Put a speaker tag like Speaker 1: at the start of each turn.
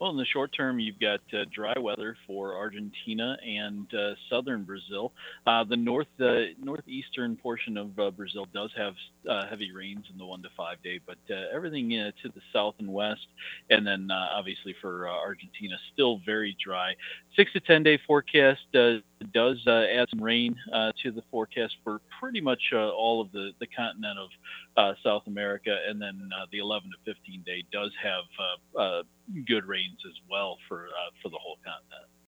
Speaker 1: Well, in the short term, you've got dry weather for Argentina and southern Brazil. The northeastern portion of Brazil does have heavy rains in the 1 to 5 day, but everything to the south and west, and then obviously for Argentina, still very dry. 6 to 10 day forecast does add some rain to the forecast for pretty much all of the continent of South America, and then the 11 to 15 day does have good rains as well for the whole continent.